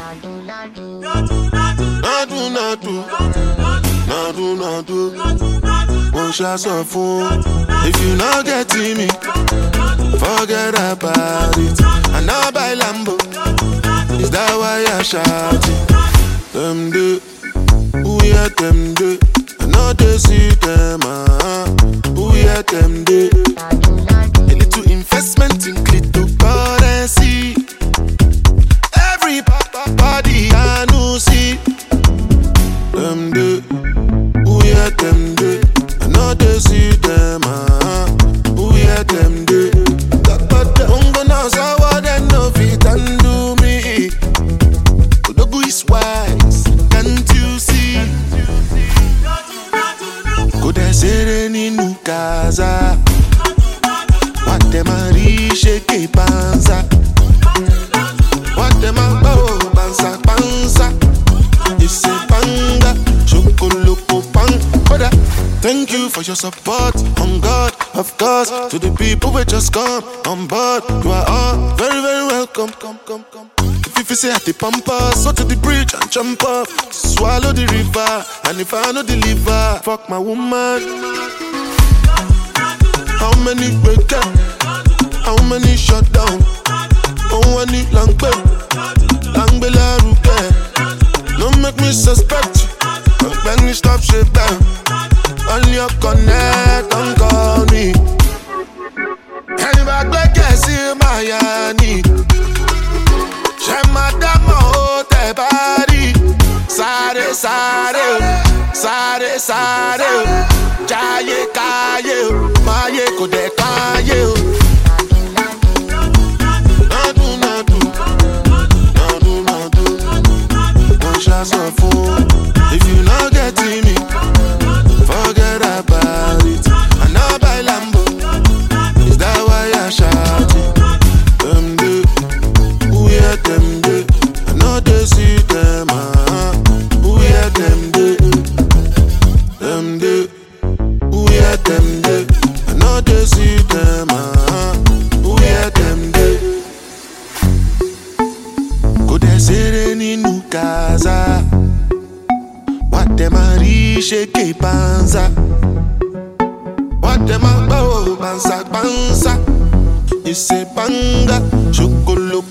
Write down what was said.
Nadu. One shot of phone. If you not getting me, forget about it. And now by Lambo, is that why I shout it? Them do, who hear them do? I know they see them, who hear them do? A little investment in cryptocurrency. Everybody I know see. Them do, who hear them do? I know they see them, who hear them do? I'm gonna say what they know fit and do me. Odogu is wise, can't you see? Could I say any new casa? What them a rishake panza? What them a bow panza? It's a panga, chocolate pang. Thank you for your support, on God, of course. To the people who just come on board, you are all very, very welcome. Come. If you say at the pampas, so to the bridge and jump up, swallow the river. And if I no deliver, fuck my woman. How many break up? How many shut down? Oh, I need long la rupe. Don't make me suspect you. When you stop shit down, on your connect, don't call me. Anybody can see my yani. Shemadama o te body. Sare. Jaye kaye, maye kode kaye. If you not getting me, forget about it. And now by Lambo, is that why I shout it? Them do, who hear them do? I know they see them, who hear them do? Them do, who hear them do? I know they see them, who hear them do? Could I say any new casa? What them a rishake panza? What them a bow panza? It's a panga, chocolate